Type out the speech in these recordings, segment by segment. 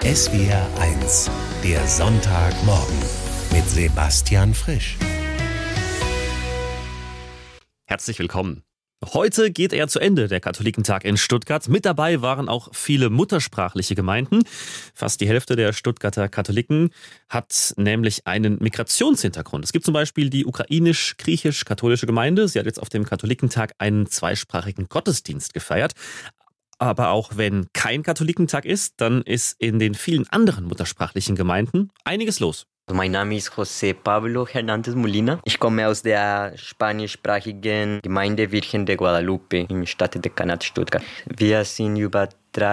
SWR 1, der Sonntagmorgen mit Sebastian Frisch. Herzlich willkommen. Heute geht er zu Ende, der Katholikentag in Stuttgart. Mit dabei waren auch viele muttersprachliche Gemeinden. Fast die Hälfte der Stuttgarter Katholiken hat nämlich einen Migrationshintergrund. Es gibt zum Beispiel die ukrainisch-griechisch-katholische Gemeinde. Sie hat jetzt auf dem Katholikentag einen zweisprachigen Gottesdienst gefeiert. Aber auch wenn kein Katholikentag ist, dann ist in den vielen anderen muttersprachlichen Gemeinden einiges los. Mein Name ist José Pablo Hernández Molina. Ich komme aus der spanischsprachigen Gemeinde Virgen de Guadalupe im Stadtdekanat Stuttgart. Wir sind über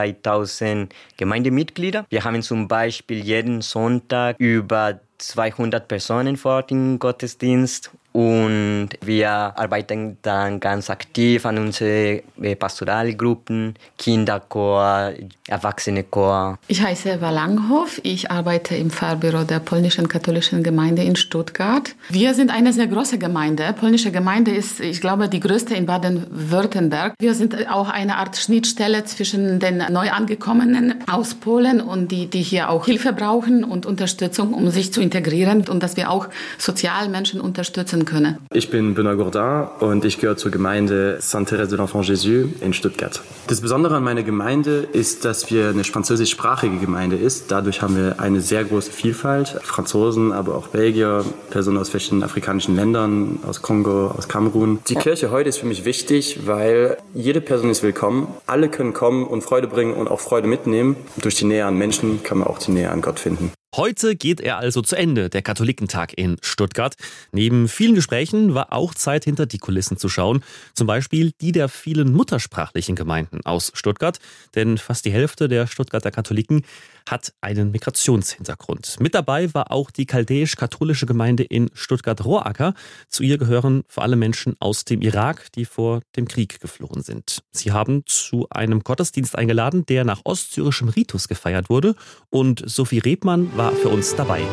3000 Gemeindemitglieder. Wir haben zum Beispiel jeden Sonntag über 200 Personen vor dem Gottesdienst. Und wir arbeiten dann ganz aktiv an unsere Pastoralgruppen, Kinderchor, Erwachsenenchor. Ich heiße Eva Langhoff. Ich arbeite im Pfarrbüro der polnischen katholischen Gemeinde in Stuttgart. Wir sind eine sehr große Gemeinde. Polnische Gemeinde ist, ich glaube, die größte in Baden-Württemberg. Wir sind auch eine Art Schnittstelle zwischen den Neuangekommenen aus Polen und die hier auch Hilfe brauchen und Unterstützung, um sich zu integrieren und dass wir auch sozial Menschen unterstützen können. Ich bin Benoît Gourdin und ich gehöre zur Gemeinde Sainte-Thérèse de l'Enfant Jésus in Stuttgart. Das Besondere an meiner Gemeinde ist, dass wir eine französischsprachige Gemeinde ist. Dadurch haben wir eine sehr große Vielfalt. Franzosen, aber auch Belgier, Personen aus verschiedenen afrikanischen Ländern, aus Kongo, aus Kamerun. Die Kirche heute ist für mich wichtig, weil jede Person ist willkommen. Alle können kommen und Freude bringen und auch Freude mitnehmen. Durch die Nähe an Menschen kann man auch die Nähe an Gott finden. Heute geht er also zu Ende, der Katholikentag in Stuttgart. Neben vielen Gesprächen war auch Zeit, hinter die Kulissen zu schauen. Zum Beispiel die der vielen muttersprachlichen Gemeinden aus Stuttgart. Denn fast die Hälfte der Stuttgarter Katholiken hat einen Migrationshintergrund. Mit dabei war auch die chaldäisch-katholische Gemeinde in Stuttgart-Roracker. Zu ihr gehören vor allem Menschen aus dem Irak, die vor dem Krieg geflohen sind. Sie haben zu einem Gottesdienst eingeladen, der nach ostsyrischem Ritus gefeiert wurde. Und Sophie Rebmann war für uns dabei.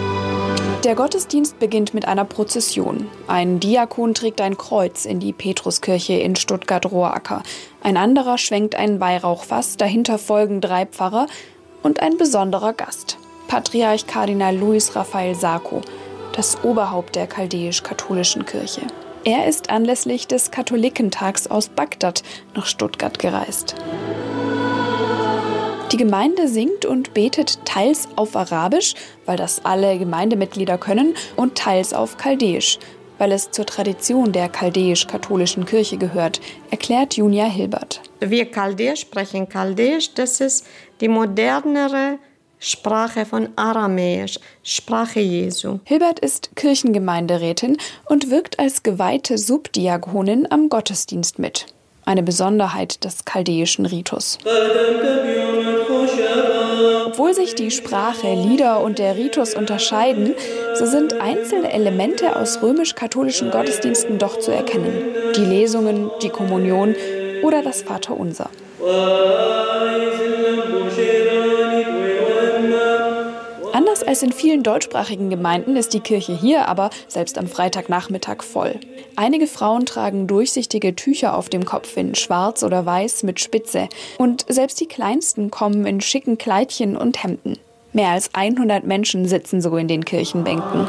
Der Gottesdienst beginnt mit einer Prozession. Ein Diakon trägt ein Kreuz in die Petruskirche in Stuttgart-Roracker. Ein anderer schwenkt ein Weihrauchfass, dahinter folgen 3 Pfarrer und ein besonderer Gast. Patriarch Kardinal Luis Rafael Sacco, das Oberhaupt der chaldäisch-katholischen Kirche. Er ist anlässlich des Katholikentags aus Bagdad nach Stuttgart gereist. Die Gemeinde singt und betet teils auf Arabisch, weil das alle Gemeindemitglieder können, und teils auf Chaldäisch, weil es zur Tradition der chaldäisch-katholischen Kirche gehört, erklärt Junia Hilbert. Wir Chaldäisch sprechen Chaldäisch, das ist die modernere Sprache von Aramäisch, Sprache Jesu. Hilbert ist Kirchengemeinderätin und wirkt als geweihte Subdiakonin am Gottesdienst mit. Eine Besonderheit des chaldäischen Ritus. Obwohl sich die Sprache, Lieder und der Ritus unterscheiden, so sind einzelne Elemente aus römisch-katholischen Gottesdiensten doch zu erkennen. Die Lesungen, die Kommunion oder das Vaterunser. Anders als in vielen deutschsprachigen Gemeinden ist die Kirche hier aber selbst am Freitagnachmittag voll. Einige Frauen tragen durchsichtige Tücher auf dem Kopf in schwarz oder weiß mit Spitze. Und selbst die Kleinsten kommen in schicken Kleidchen und Hemden. Mehr als 100 Menschen sitzen so in den Kirchenbänken.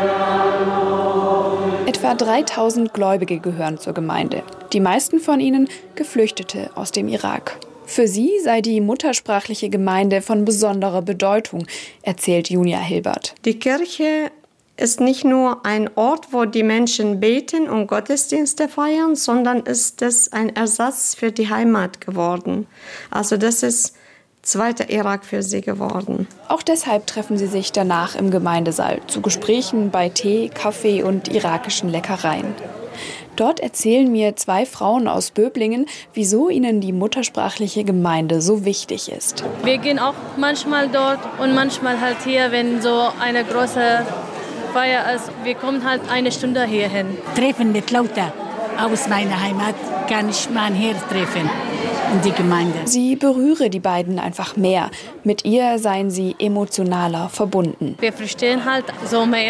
Etwa 3000 Gläubige gehören zur Gemeinde. Die meisten von ihnen Geflüchtete aus dem Irak. Für sie sei die muttersprachliche Gemeinde von besonderer Bedeutung, erzählt Junia Hilbert. Die Kirche ist nicht nur ein Ort, wo die Menschen beten und Gottesdienste feiern, sondern ist es ein Ersatz für die Heimat geworden. Also das ist zweiter Irak für sie geworden. Auch deshalb treffen sie sich danach im Gemeindesaal zu Gesprächen bei Tee, Kaffee und irakischen Leckereien. Dort erzählen mir 2 Frauen aus Böblingen, wieso ihnen die muttersprachliche Gemeinde so wichtig ist. Wir gehen auch manchmal dort und manchmal halt hier, wenn so eine große Feier ist. Wir kommen halt eine Stunde hierhin. Treffen mit Leuten aus meiner Heimat kann ich mein Herz treffen in die Gemeinde. Sie berühre die beiden einfach mehr. Mit ihr seien sie emotionaler verbunden. Wir verstehen halt so mehr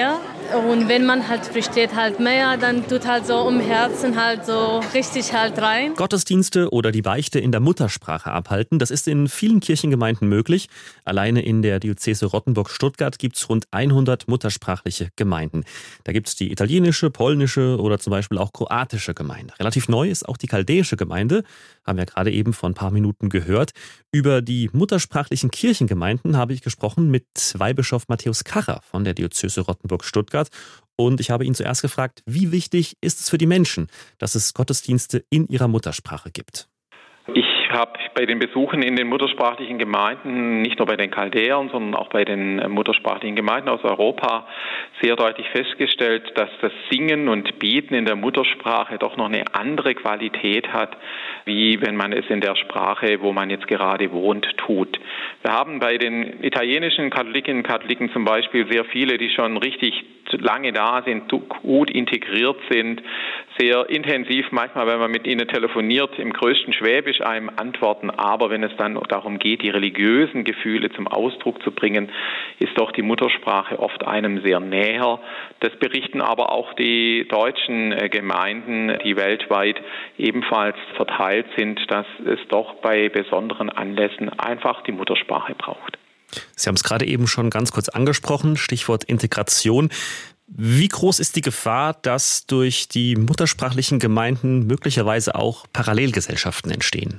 Und wenn man halt versteht halt mehr, dann tut halt so im Herzen halt so richtig halt rein. Gottesdienste oder die Beichte in der Muttersprache abhalten, das ist in vielen Kirchengemeinden möglich. Alleine in der Diözese Rottenburg-Stuttgart gibt es rund 100 muttersprachliche Gemeinden. Da gibt es die italienische, polnische oder zum Beispiel auch kroatische Gemeinde. Relativ neu ist auch die chaldäische Gemeinde, haben wir gerade eben vor ein paar Minuten gehört. Über die muttersprachlichen Kirchengemeinden habe ich gesprochen mit Weihbischof Matthäus Karrer von der Diözese Rottenburg-Stuttgart. Und ich habe ihn zuerst gefragt, wie wichtig ist es für die Menschen, dass es Gottesdienste in ihrer Muttersprache gibt? Ich habe bei den Besuchen in den muttersprachlichen Gemeinden, nicht nur bei den Chaldäern, sondern auch bei den muttersprachlichen Gemeinden aus Europa, sehr deutlich festgestellt, dass das Singen und Beten in der Muttersprache doch noch eine andere Qualität hat, wie wenn man es in der Sprache, wo man jetzt gerade wohnt, tut. Wir haben bei den italienischen Katholikinnen und Katholiken zum Beispiel sehr viele, die schon richtig lange da sind, gut integriert sind, sehr intensiv, manchmal, wenn man mit ihnen telefoniert, im größten Schwäbisch einem antworten. Aber wenn es dann darum geht, die religiösen Gefühle zum Ausdruck zu bringen, ist doch die Muttersprache oft einem sehr näher. Das berichten aber auch die deutschen Gemeinden, die weltweit ebenfalls verteilt sind, dass es doch bei besonderen Anlässen einfach die Muttersprache braucht. Sie haben es gerade eben schon ganz kurz angesprochen, Stichwort Integration. Wie groß ist die Gefahr, dass durch die muttersprachlichen Gemeinden möglicherweise auch Parallelgesellschaften entstehen?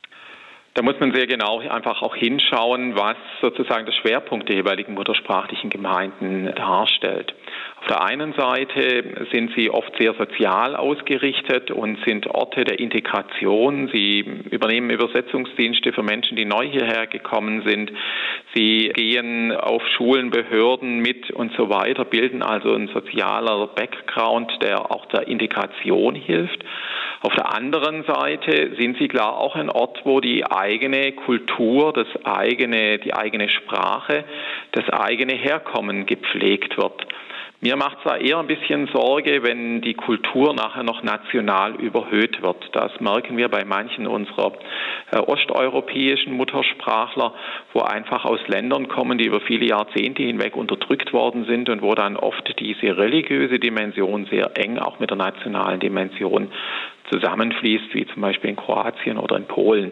Da muss man sehr genau einfach auch hinschauen, was sozusagen der Schwerpunkt der jeweiligen muttersprachlichen Gemeinden darstellt. Auf der einen Seite sind sie oft sehr sozial ausgerichtet und sind Orte der Integration. Sie übernehmen Übersetzungsdienste für Menschen, die neu hierher gekommen sind. Sie gehen auf Schulen, Behörden mit und so weiter, bilden also ein sozialer Background, der auch der Integration hilft. Auf der anderen Seite sind sie klar auch ein Ort, wo die eigene Kultur, die eigene Sprache, das eigene Herkommen gepflegt wird. Mir macht es da eher ein bisschen Sorge, wenn die Kultur nachher noch national überhöht wird. Das merken wir bei manchen unserer osteuropäischen Muttersprachler, wo einfach aus Ländern kommen, die über viele Jahrzehnte hinweg unterdrückt worden sind und wo dann oft diese religiöse Dimension sehr eng auch mit der nationalen Dimension zusammenfließt, wie zum Beispiel in Kroatien oder in Polen.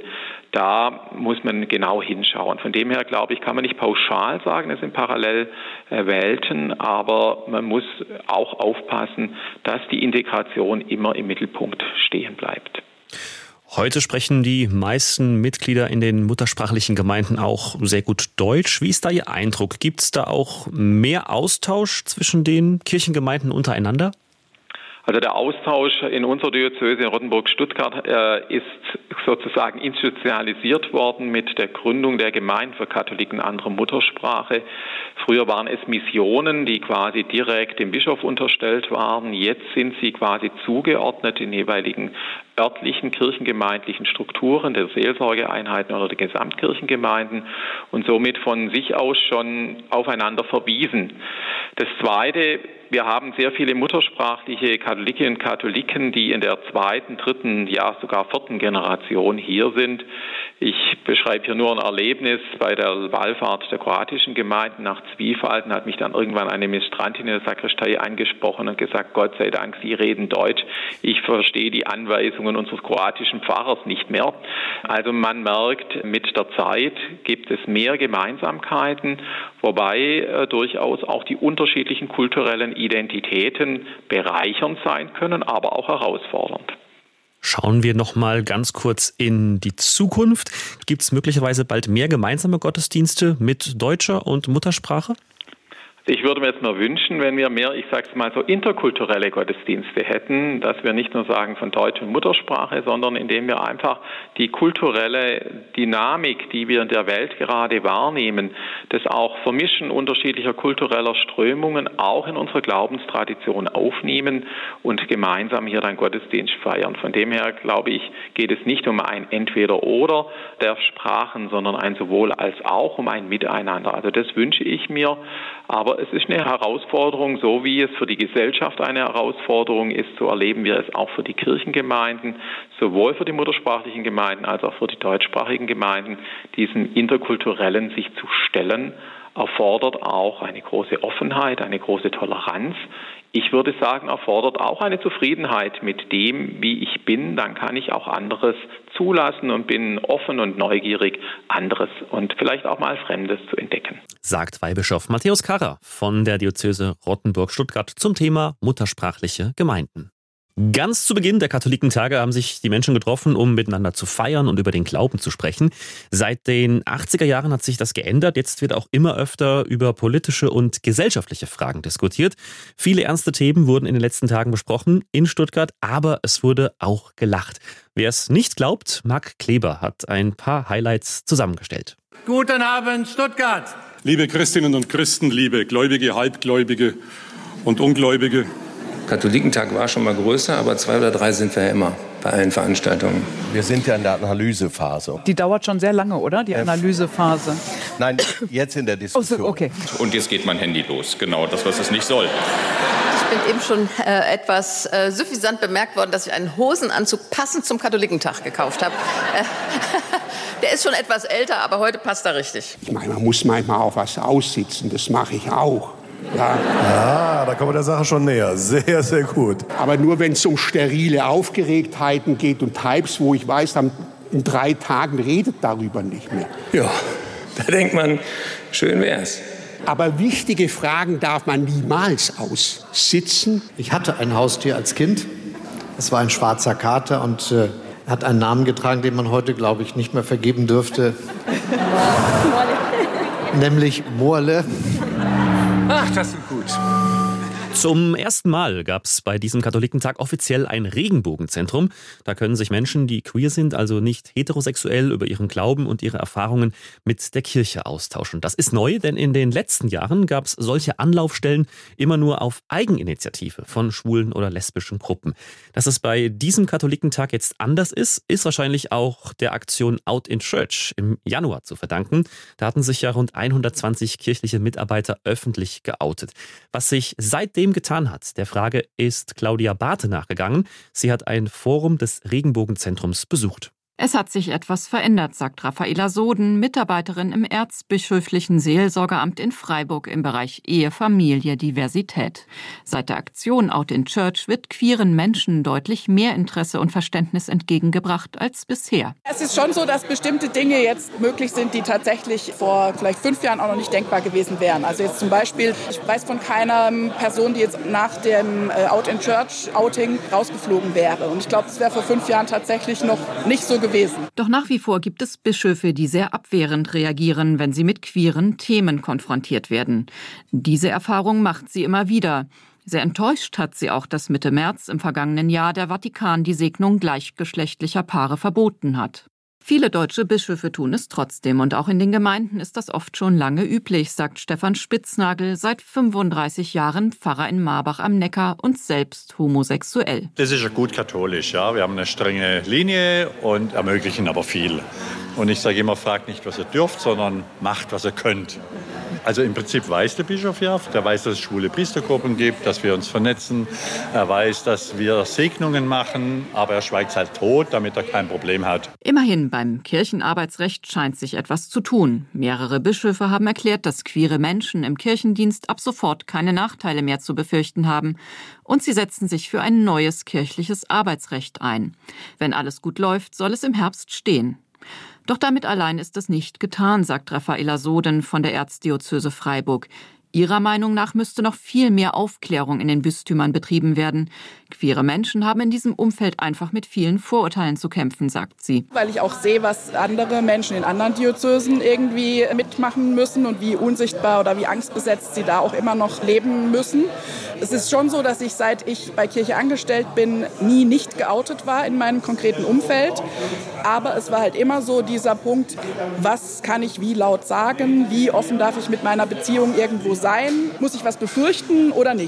Da muss man genau hinschauen. Von dem her, glaube ich, kann man nicht pauschal sagen, es sind Parallelwelten, aber man muss auch aufpassen, dass die Integration immer im Mittelpunkt stehen bleibt. Heute sprechen die meisten Mitglieder in den muttersprachlichen Gemeinden auch sehr gut Deutsch. Wie ist da Ihr Eindruck? Gibt es da auch mehr Austausch zwischen den Kirchengemeinden untereinander? Also der Austausch in unserer Diözese in Rottenburg-Stuttgart ist sozusagen institutionalisiert worden mit der Gründung der Gemeinden für Katholiken anderer Muttersprache. Früher waren es Missionen, die quasi direkt dem Bischof unterstellt waren. Jetzt sind sie quasi zugeordnet in jeweiligen örtlichen kirchengemeindlichen Strukturen der Seelsorgeeinheiten oder der Gesamtkirchengemeinden und somit von sich aus schon aufeinander verwiesen. Das Zweite, wir haben sehr viele muttersprachliche Katholikinnen und Katholiken, die in der zweiten, dritten, ja sogar vierten Generation hier sind. Ich beschreibe hier nur ein Erlebnis bei der Wallfahrt der kroatischen Gemeinden nach Zwiefalten, hat mich dann irgendwann eine Ministrantin in der Sakristei angesprochen und gesagt, Gott sei Dank, Sie reden Deutsch. Ich verstehe die Anweisungen unseres kroatischen Pfarrers nicht mehr. Also man merkt, mit der Zeit gibt es mehr Gemeinsamkeiten, wobei durchaus auch die unterschiedlichen kulturellen Identitäten bereichernd sein können, aber auch herausfordernd. Schauen wir noch mal ganz kurz in die Zukunft. Gibt es möglicherweise bald mehr gemeinsame Gottesdienste mit deutscher und Muttersprache? Ich würde mir jetzt mal wünschen, wenn wir mehr, ich sage es mal so, interkulturelle Gottesdienste hätten, dass wir nicht nur sagen von Deutsch und Muttersprache, sondern indem wir einfach die kulturelle Dynamik, die wir in der Welt gerade wahrnehmen, das auch Vermischen unterschiedlicher kultureller Strömungen auch in unserer Glaubenstradition aufnehmen und gemeinsam hier dann Gottesdienst feiern. Von dem her, glaube ich, geht es nicht um ein Entweder-Oder der Sprachen, sondern ein Sowohl als auch um ein Miteinander. Also das wünsche ich mir, aber Aber es ist eine Herausforderung, so wie es für die Gesellschaft eine Herausforderung ist, so erleben wir es auch für die Kirchengemeinden, sowohl für die muttersprachlichen Gemeinden als auch für die deutschsprachigen Gemeinden, diesem Interkulturellen sich zu stellen, erfordert auch eine große Offenheit, eine große Toleranz. Ich würde sagen, erfordert auch eine Zufriedenheit mit dem, wie ich bin. Dann kann ich auch anderes zulassen und bin offen und neugierig, anderes und vielleicht auch mal Fremdes zu entdecken. Sagt Weihbischof Matthäus Karrer von der Diözese Rottenburg-Stuttgart zum Thema muttersprachliche Gemeinden. Ganz zu Beginn der Katholikentage haben sich die Menschen getroffen, um miteinander zu feiern und über den Glauben zu sprechen. Seit den 80er Jahren hat sich das geändert. Jetzt wird auch immer öfter über politische und gesellschaftliche Fragen diskutiert. Viele ernste Themen wurden in den letzten Tagen besprochen in Stuttgart, aber es wurde auch gelacht. Wer es nicht glaubt, Marc Kleber hat ein paar Highlights zusammengestellt. Guten Abend, Stuttgart! Liebe Christinnen und Christen, liebe Gläubige, Halbgläubige und Ungläubige. Katholikentag war schon mal größer, aber 2 oder 3 sind wir ja immer bei allen Veranstaltungen. Wir sind ja in der Analysephase. Die dauert schon sehr lange, oder? Die Analysephase. Nein, jetzt in der Diskussion. Oh, okay. Und jetzt geht mein Handy los. Genau das, was es nicht soll. Ich bin eben schon etwas suffisant bemerkt worden, dass ich einen Hosenanzug passend zum Katholikentag gekauft habe. Der ist schon etwas älter, aber heute passt er richtig. Ich meine, man muss manchmal auch was aussitzen. Das mache ich auch. Ja, da kommen wir der Sache schon näher. Sehr, sehr gut. Aber nur, wenn es um sterile Aufgeregtheiten geht und Types, wo ich weiß, in 3 Tagen redet darüber nicht mehr. Ja, da denkt man, schön wär's. Aber wichtige Fragen darf man niemals aussitzen. Ich hatte ein Haustier als Kind. Es war ein schwarzer Kater und hat einen Namen getragen, den man heute, glaube ich, nicht mehr vergeben dürfte. Nämlich Morle. Ach, das ist gut. Zum ersten Mal gab es bei diesem Katholikentag offiziell ein Regenbogenzentrum. Da können sich Menschen, die queer sind, also nicht heterosexuell, über ihren Glauben und ihre Erfahrungen mit der Kirche austauschen. Das ist neu, denn in den letzten Jahren gab es solche Anlaufstellen immer nur auf Eigeninitiative von schwulen oder lesbischen Gruppen. Dass es bei diesem Katholikentag jetzt anders ist, ist wahrscheinlich auch der Aktion Out in Church im Januar zu verdanken. Da hatten sich ja rund 120 kirchliche Mitarbeiter öffentlich geoutet. Was sich seitdem getan hat, der Frage ist Claudia Barthe nachgegangen. Sie hat ein Forum des Regenbogenzentrums besucht. Es hat sich etwas verändert, sagt Raffaela Soden, Mitarbeiterin im Erzbischöflichen Seelsorgeamt in Freiburg im Bereich Ehe, Familie, Diversität. Seit der Aktion Out in Church wird queeren Menschen deutlich mehr Interesse und Verständnis entgegengebracht als bisher. Es ist schon so, dass bestimmte Dinge jetzt möglich sind, die tatsächlich vor vielleicht 5 Jahren auch noch nicht denkbar gewesen wären. Also jetzt zum Beispiel, ich weiß von keiner Person, die jetzt nach dem Out in Church Outing rausgeflogen wäre. Und ich glaube, das wäre vor 5 Jahren tatsächlich noch nicht so gewesen. Doch nach wie vor gibt es Bischöfe, die sehr abwehrend reagieren, wenn sie mit queeren Themen konfrontiert werden. Diese Erfahrung macht sie immer wieder. Sehr enttäuscht hat sie auch, dass Mitte März im vergangenen Jahr der Vatikan die Segnung gleichgeschlechtlicher Paare verboten hat. Viele deutsche Bischöfe tun es trotzdem und auch in den Gemeinden ist das oft schon lange üblich, sagt Stefan Spitznagel, seit 35 Jahren Pfarrer in Marbach am Neckar und selbst homosexuell. Das ist ja gut katholisch, ja. Wir haben eine strenge Linie und ermöglichen aber viel. Und ich sage immer, fragt nicht, was ihr dürft, sondern macht, was ihr könnt. Also im Prinzip weiß der Bischof ja, der weiß, dass es schwule Priestergruppen gibt, dass wir uns vernetzen. Er weiß, dass wir Segnungen machen, aber er schweigt halt tot, damit er kein Problem hat. Immerhin, beim Kirchenarbeitsrecht scheint sich etwas zu tun. Mehrere Bischöfe haben erklärt, dass queere Menschen im Kirchendienst ab sofort keine Nachteile mehr zu befürchten haben. Und sie setzen sich für ein neues kirchliches Arbeitsrecht ein. Wenn alles gut läuft, soll es im Herbst stehen. Doch damit allein ist es nicht getan, sagt Raffaela Soden von der Erzdiözese Freiburg. Ihrer Meinung nach müsste noch viel mehr Aufklärung in den Bistümern betrieben werden. Queere Menschen haben in diesem Umfeld einfach mit vielen Vorurteilen zu kämpfen, sagt sie. Weil ich auch sehe, was andere Menschen in anderen Diözesen irgendwie mitmachen müssen und wie unsichtbar oder wie angstbesetzt sie da auch immer noch leben müssen. Es ist schon so, dass ich, seit ich bei Kirche angestellt bin, nie nicht geoutet war in meinem konkreten Umfeld. Aber es war halt immer so dieser Punkt, was kann ich wie laut sagen, wie offen darf ich mit meiner Beziehung irgendwo sein, muss ich was befürchten oder nicht?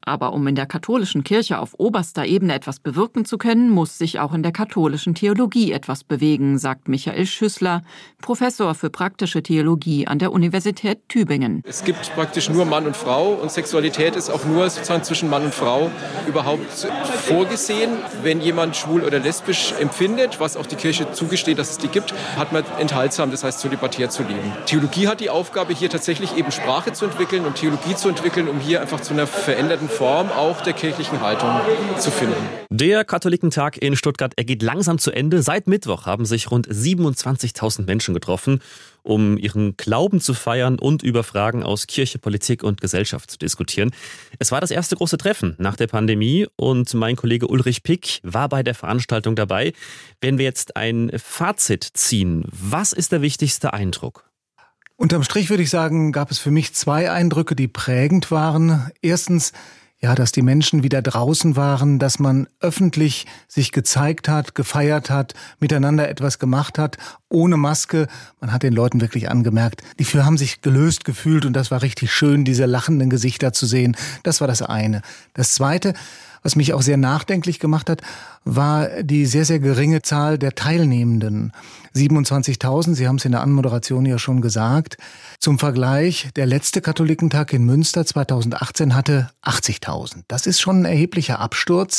Aber um in der katholischen Kirche auf oberster Ebene etwas bewirken zu können, muss sich auch in der katholischen Theologie etwas bewegen, sagt Michael Schüssler, Professor für praktische Theologie an der Universität Tübingen. Es gibt praktisch nur Mann und Frau und Sexualität ist auch nur sozusagen zwischen Mann und Frau überhaupt vorgesehen. Wenn jemand schwul oder lesbisch empfindet, was auch die Kirche zugesteht, dass es die gibt, hat man enthaltsam, das heißt zölibatär zu leben. Theologie hat die Aufgabe, hier tatsächlich eben Sprache zu entwickeln und Theologie zu entwickeln, um hier einfach zu einer veränderten Form auch der kirchlichen Haltung zu finden. Der Katholikentag in Stuttgart, er geht langsam zu Ende. Seit Mittwoch haben sich rund 27.000 Menschen getroffen, um ihren Glauben zu feiern und über Fragen aus Kirche, Politik und Gesellschaft zu diskutieren. Es war das erste große Treffen nach der Pandemie und mein Kollege Ulrich Pick war bei der Veranstaltung dabei. Wenn wir jetzt ein Fazit ziehen, was ist der wichtigste Eindruck? Unterm Strich würde ich sagen, gab es für mich 2 Eindrücke, die prägend waren. Erstens, dass die Menschen wieder draußen waren, dass man öffentlich sich gezeigt hat, gefeiert hat, miteinander etwas gemacht hat, ohne Maske. Man hat den Leuten wirklich angemerkt, die haben sich gelöst gefühlt und das war richtig schön, diese lachenden Gesichter zu sehen. Das war das eine. Das zweite, was mich auch sehr nachdenklich gemacht hat, war die sehr, sehr geringe Zahl der Teilnehmenden. 27.000, Sie haben es in der Anmoderation ja schon gesagt. Zum Vergleich, der letzte Katholikentag in Münster 2018 hatte 80.000. Das ist schon ein erheblicher Absturz.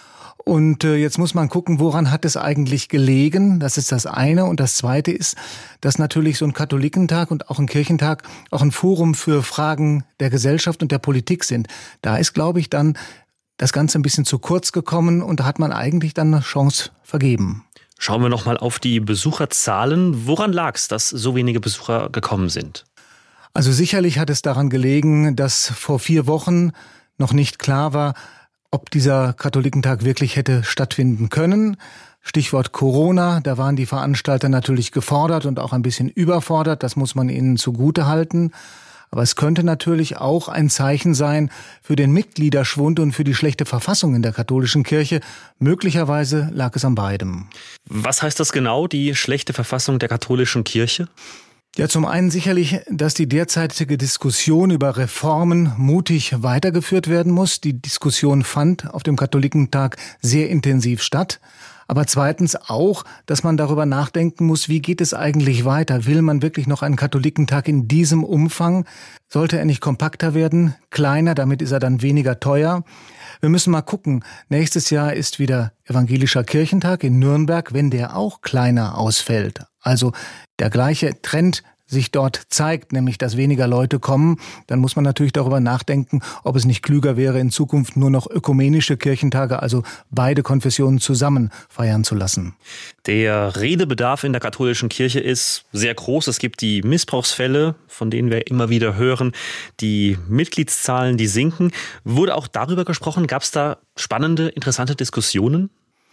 Und jetzt muss man gucken, woran hat es eigentlich gelegen? Das ist das eine. Und das zweite ist, dass natürlich so ein Katholikentag und auch ein Kirchentag auch ein Forum für Fragen der Gesellschaft und der Politik sind. Da ist, glaube ich, dann das Ganze ein bisschen zu kurz gekommen und da hat man eigentlich dann eine Chance vergeben. Schauen wir noch mal auf die Besucherzahlen. Woran lag es, dass so wenige Besucher gekommen sind? Also sicherlich hat es daran gelegen, dass vor 4 Wochen noch nicht klar war, ob dieser Katholikentag wirklich hätte stattfinden können. Stichwort Corona, da waren die Veranstalter natürlich gefordert und auch ein bisschen überfordert. Das muss man ihnen zugute halten. Aber es könnte natürlich auch ein Zeichen sein für den Mitgliederschwund und für die schlechte Verfassung in der katholischen Kirche. Möglicherweise lag es an beidem. Was heißt das genau, die schlechte Verfassung der katholischen Kirche? Ja, zum einen sicherlich, dass die derzeitige Diskussion über Reformen mutig weitergeführt werden muss. Die Diskussion fand auf dem Katholikentag sehr intensiv statt. Aber zweitens auch, dass man darüber nachdenken muss, wie geht es eigentlich weiter? Will man wirklich noch einen Katholikentag in diesem Umfang? Sollte er nicht kompakter werden, kleiner, damit ist er dann weniger teuer? Wir müssen mal gucken. Nächstes Jahr ist wieder Evangelischer Kirchentag in Nürnberg, wenn der auch kleiner ausfällt. Also der gleiche Trend sich dort zeigt, nämlich dass weniger Leute kommen, dann muss man natürlich darüber nachdenken, ob es nicht klüger wäre, in Zukunft nur noch ökumenische Kirchentage, also beide Konfessionen zusammen feiern zu lassen. Der Redebedarf in der katholischen Kirche ist sehr groß. Es gibt die Missbrauchsfälle, von denen wir immer wieder hören. Die Mitgliedszahlen, die sinken. Wurde auch darüber gesprochen? Gab es da spannende, interessante Diskussionen?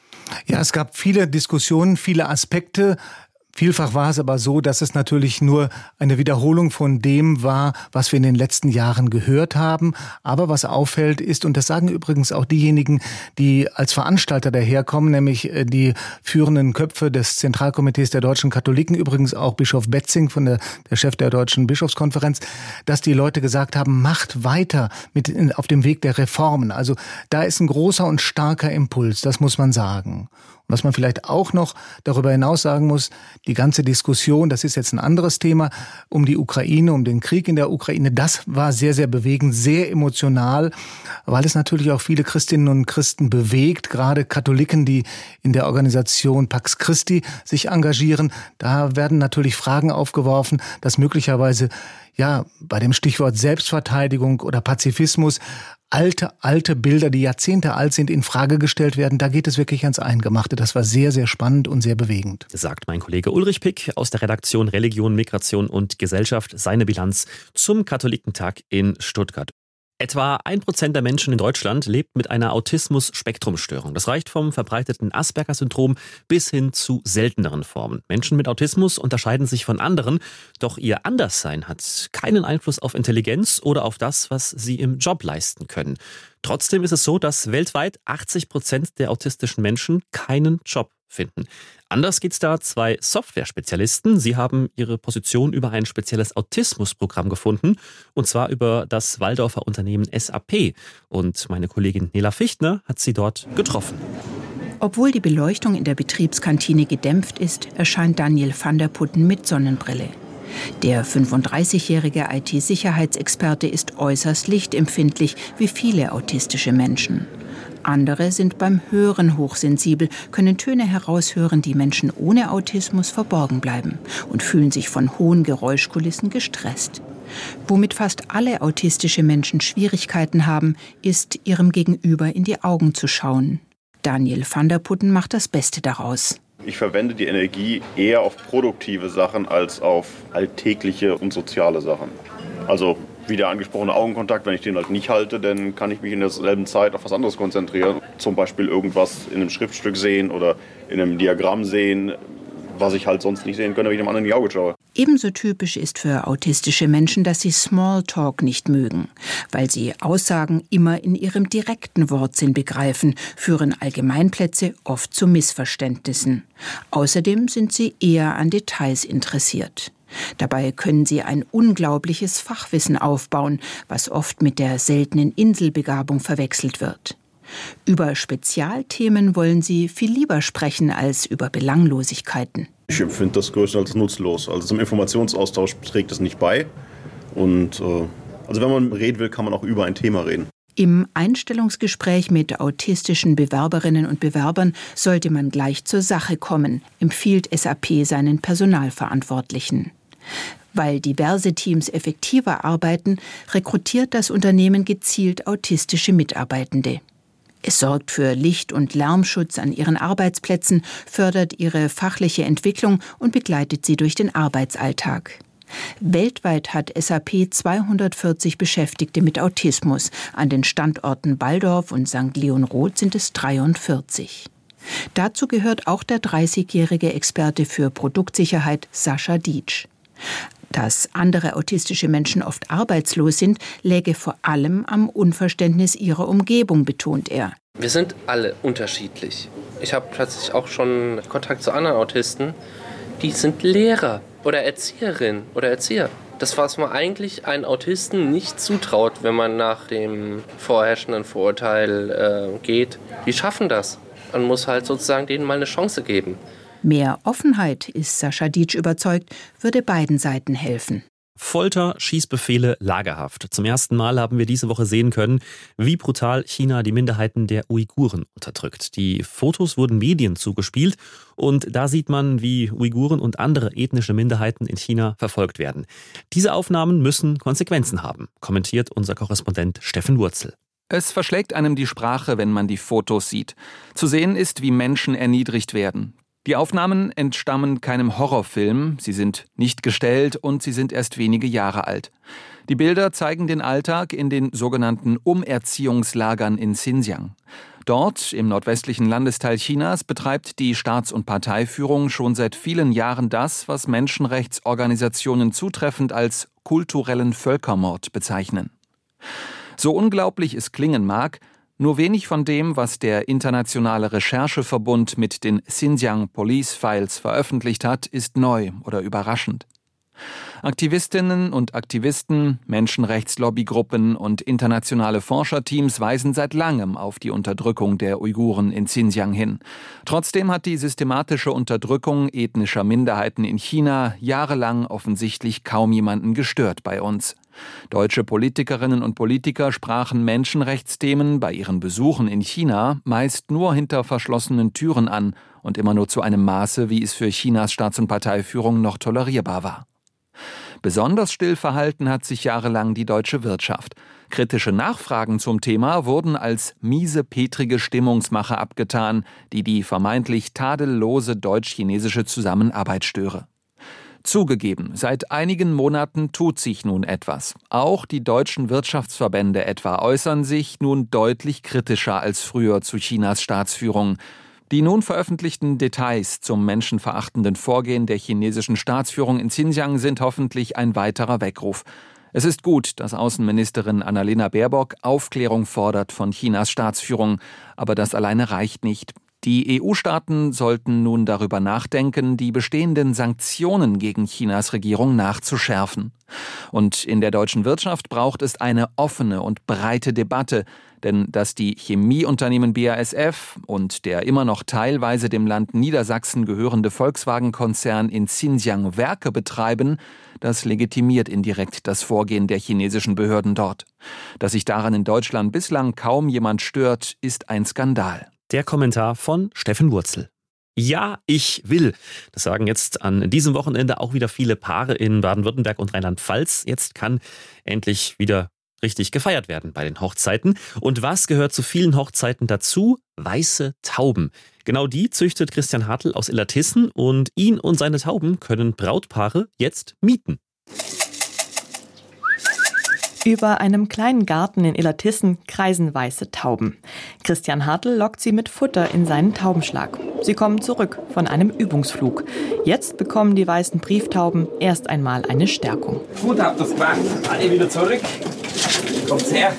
Ja, es gab viele Diskussionen, viele Aspekte. Vielfach war es aber so, dass es natürlich nur eine Wiederholung von dem war, was wir in den letzten Jahren gehört haben. Aber was auffällt ist, und das sagen übrigens auch diejenigen, die als Veranstalter daherkommen, nämlich die führenden Köpfe des Zentralkomitees der deutschen Katholiken, übrigens auch Bischof Betzing, der Chef der Deutschen Bischofskonferenz, dass die Leute gesagt haben, macht weiter auf dem Weg der Reformen. Also da ist ein großer und starker Impuls, das muss man sagen. Was man vielleicht auch noch darüber hinaus sagen muss, die ganze Diskussion, das ist jetzt ein anderes Thema, um die Ukraine, um den Krieg in der Ukraine, das war sehr, sehr bewegend, sehr emotional, weil es natürlich auch viele Christinnen und Christen bewegt, gerade Katholiken, die in der Organisation Pax Christi sich engagieren. Da werden natürlich Fragen aufgeworfen, dass möglicherweise bei dem Stichwort Selbstverteidigung oder Pazifismus alte Bilder, die Jahrzehnte alt sind, in Frage gestellt werden. Da geht es wirklich ans Eingemachte. Das war sehr, sehr spannend und sehr bewegend. Sagt mein Kollege Ulrich Pick aus der Redaktion Religion, Migration und Gesellschaft. Seine Bilanz zum Katholikentag in Stuttgart. Etwa 1% der Menschen in Deutschland lebt mit einer Autismus-Spektrum-Störung. Das reicht vom verbreiteten Asperger-Syndrom bis hin zu selteneren Formen. Menschen mit Autismus unterscheiden sich von anderen, doch ihr Anderssein hat keinen Einfluss auf Intelligenz oder auf das, was sie im Job leisten können. Trotzdem ist es so, dass weltweit 80% der autistischen Menschen keinen Job finden. Anders geht's da 2 Software-Spezialisten. Sie haben ihre Position über ein spezielles Autismusprogramm gefunden, und zwar über das Walldorfer Unternehmen SAP. Und meine Kollegin Nela Fichtner hat sie dort getroffen. Obwohl die Beleuchtung in der Betriebskantine gedämpft ist, erscheint Daniel van der Putten mit Sonnenbrille. Der 35-jährige IT-Sicherheitsexperte ist äußerst lichtempfindlich, wie viele autistische Menschen. Andere sind beim Hören hochsensibel, können Töne heraushören, die Menschen ohne Autismus verborgen bleiben, und fühlen sich von hohen Geräuschkulissen gestresst. Womit fast alle autistische Menschen Schwierigkeiten haben, ist, ihrem Gegenüber in die Augen zu schauen. Daniel van der Putten macht das Beste daraus. Ich verwende die Energie eher auf produktive Sachen als auf alltägliche und soziale Sachen. Also wie der angesprochene Augenkontakt, wenn ich den halt nicht halte, dann kann ich mich in derselben Zeit auf was anderes konzentrieren. Zum Beispiel irgendwas in einem Schriftstück sehen oder in einem Diagramm sehen, was ich halt sonst nicht sehen könnte, wenn ich dem anderen in die Augen schaue. Ebenso typisch ist für autistische Menschen, dass sie Smalltalk nicht mögen, weil sie Aussagen immer in ihrem direkten Wortsinn begreifen, führen Allgemeinplätze oft zu Missverständnissen. Außerdem sind sie eher an Details interessiert. Dabei können sie ein unglaubliches Fachwissen aufbauen, was oft mit der seltenen Inselbegabung verwechselt wird. Über Spezialthemen wollen sie viel lieber sprechen als über Belanglosigkeiten. Ich empfinde das größtenteils nutzlos. Also zum Informationsaustausch trägt es nicht bei. Und also wenn man reden will, kann man auch über ein Thema reden. Im Einstellungsgespräch mit autistischen Bewerberinnen und Bewerbern sollte man gleich zur Sache kommen, empfiehlt SAP seinen Personalverantwortlichen. Weil diverse Teams effektiver arbeiten, rekrutiert das Unternehmen gezielt autistische Mitarbeitende. Es sorgt für Licht- und Lärmschutz an ihren Arbeitsplätzen, fördert ihre fachliche Entwicklung und begleitet sie durch den Arbeitsalltag. Weltweit hat SAP 240 Beschäftigte mit Autismus. An den Standorten Walldorf und St. Leon-Roth sind es 43. Dazu gehört auch der 30-jährige Experte für Produktsicherheit Sascha Dietsch. Dass andere autistische Menschen oft arbeitslos sind, läge vor allem am Unverständnis ihrer Umgebung, betont er. Wir sind alle unterschiedlich. Ich habe tatsächlich auch schon Kontakt zu anderen Autisten, die sind Lehrer oder Erzieherin oder Erzieher. Das, was man eigentlich einem Autisten nicht zutraut, wenn man nach dem vorherrschenden Vorurteil geht. Die schaffen das. Man muss halt sozusagen denen mal eine Chance geben. Mehr Offenheit, ist Sascha Dietsch überzeugt, würde beiden Seiten helfen. Folter, Schießbefehle, Lagerhaft. Zum ersten Mal haben wir diese Woche sehen können, wie brutal China die Minderheiten der Uiguren unterdrückt. Die Fotos wurden Medien zugespielt und da sieht man, wie Uiguren und andere ethnische Minderheiten in China verfolgt werden. Diese Aufnahmen müssen Konsequenzen haben, kommentiert unser Korrespondent Steffen Wurzel. Es verschlägt einem die Sprache, wenn man die Fotos sieht. Zu sehen ist, wie Menschen erniedrigt werden. Die Aufnahmen entstammen keinem Horrorfilm, sie sind nicht gestellt und sie sind erst wenige Jahre alt. Die Bilder zeigen den Alltag in den sogenannten Umerziehungslagern in Xinjiang. Dort, im nordwestlichen Landesteil Chinas, betreibt die Staats- und Parteiführung schon seit vielen Jahren das, was Menschenrechtsorganisationen zutreffend als kulturellen Völkermord bezeichnen. So unglaublich es klingen mag, nur wenig von dem, was der internationale Rechercheverbund mit den Xinjiang Police Files veröffentlicht hat, ist neu oder überraschend. Aktivistinnen und Aktivisten, Menschenrechtslobby-Gruppen und internationale Forscherteams weisen seit langem auf die Unterdrückung der Uiguren in Xinjiang hin. Trotzdem hat die systematische Unterdrückung ethnischer Minderheiten in China jahrelang offensichtlich kaum jemanden gestört bei uns. Deutsche Politikerinnen und Politiker sprachen Menschenrechtsthemen bei ihren Besuchen in China meist nur hinter verschlossenen Türen an und immer nur zu einem Maße, wie es für Chinas Staats- und Parteiführung noch tolerierbar war. Besonders still verhalten hat sich jahrelang die deutsche Wirtschaft. Kritische Nachfragen zum Thema wurden als miesepetrige Stimmungsmache abgetan, die die vermeintlich tadellose deutsch-chinesische Zusammenarbeit störe. Zugegeben, seit einigen Monaten tut sich nun etwas. Auch die deutschen Wirtschaftsverbände etwa äußern sich nun deutlich kritischer als früher zu Chinas Staatsführung. Die nun veröffentlichten Details zum menschenverachtenden Vorgehen der chinesischen Staatsführung in Xinjiang sind hoffentlich ein weiterer Weckruf. Es ist gut, dass Außenministerin Annalena Baerbock Aufklärung fordert von Chinas Staatsführung. Aber das alleine reicht nicht. Die EU-Staaten sollten nun darüber nachdenken, die bestehenden Sanktionen gegen Chinas Regierung nachzuschärfen. Und in der deutschen Wirtschaft braucht es eine offene und breite Debatte, denn dass die Chemieunternehmen BASF und der immer noch teilweise dem Land Niedersachsen gehörende Volkswagen-Konzern in Xinjiang Werke betreiben, das legitimiert indirekt das Vorgehen der chinesischen Behörden dort. Dass sich daran in Deutschland bislang kaum jemand stört, ist ein Skandal. Der Kommentar von Steffen Wurzel. Ja, ich will. Das sagen jetzt an diesem Wochenende auch wieder viele Paare in Baden-Württemberg und Rheinland-Pfalz. Jetzt kann endlich wieder richtig gefeiert werden bei den Hochzeiten. Und was gehört zu vielen Hochzeiten dazu? Weiße Tauben. Genau die züchtet Christian Hartl aus Illertissen und ihn und seine Tauben können Brautpaare jetzt mieten. Über einem kleinen Garten in Illertissen kreisen weiße Tauben. Christian Hartl lockt sie mit Futter in seinen Taubenschlag. Sie kommen zurück von einem Übungsflug. Jetzt bekommen die weißen Brieftauben erst einmal eine Stärkung. Gut, habt ihr's gemacht. Alle wieder zurück. Kommt's her.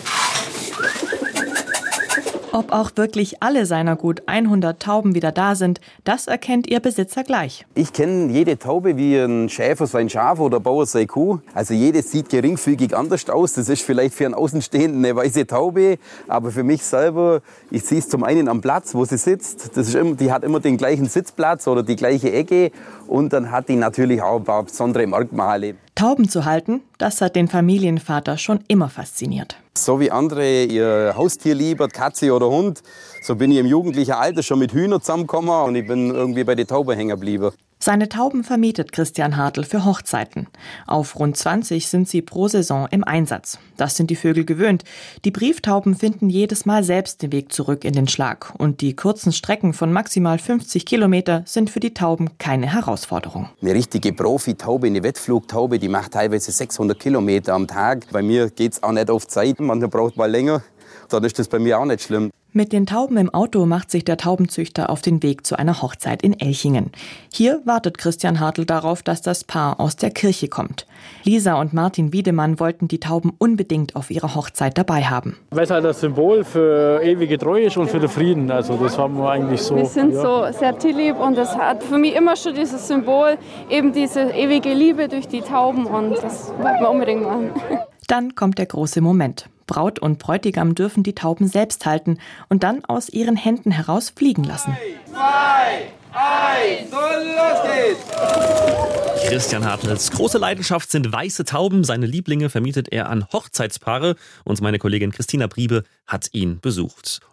Ob auch wirklich alle seiner gut 100 Tauben wieder da sind, das erkennt ihr Besitzer gleich. Ich kenne jede Taube wie ein Schäfer sein Schaf oder ein Bauer seine Kuh. Also jedes sieht geringfügig anders aus. Das ist vielleicht für einen Außenstehenden eine weiße Taube, aber für mich selber, ich sehe es zum einen am Platz, wo sie sitzt. Das ist immer, die hat immer den gleichen Sitzplatz oder die gleiche Ecke und dann hat die natürlich auch ein paar besondere Merkmale. Tauben zu halten, das hat den Familienvater schon immer fasziniert. So wie andere ihr Haustier lieben, Katze oder Hund, so bin ich im jugendlichen Alter schon mit Hühnern zusammengekommen und ich bin irgendwie bei den Tauben hängen geblieben. Seine Tauben vermietet Christian Hartl für Hochzeiten. Auf rund 20 sind sie pro Saison im Einsatz. Das sind die Vögel gewöhnt. Die Brieftauben finden jedes Mal selbst den Weg zurück in den Schlag. Und die kurzen Strecken von maximal 50 Kilometer sind für die Tauben keine Herausforderung. Eine richtige Profitaube, eine Wettflugtaube, die macht teilweise 600 Kilometer am Tag. Bei mir geht es auch nicht auf Zeit, man braucht mal länger. Dann ist das bei mir auch nicht schlimm. Mit den Tauben im Auto macht sich der Taubenzüchter auf den Weg zu einer Hochzeit in Elchingen. Hier wartet Christian Hartl darauf, dass das Paar aus der Kirche kommt. Lisa und Martin Wiedemann wollten die Tauben unbedingt auf ihrer Hochzeit dabei haben. Weil es halt das Symbol für ewige Treue ist und für den Frieden. Also das haben wir eigentlich so. Wir sind so sehr tierlieb und das hat für mich immer schon dieses Symbol, eben diese ewige Liebe durch die Tauben und das wollten wir unbedingt machen. Dann kommt der große Moment. Braut und Bräutigam dürfen die Tauben selbst halten und dann aus ihren Händen heraus fliegen lassen. 3, 2, 1, und los geht's! Christian Hartls große Leidenschaft sind weiße Tauben. Seine Lieblinge vermietet er an Hochzeitspaare und meine Kollegin Christina Priebe hat ihn besucht.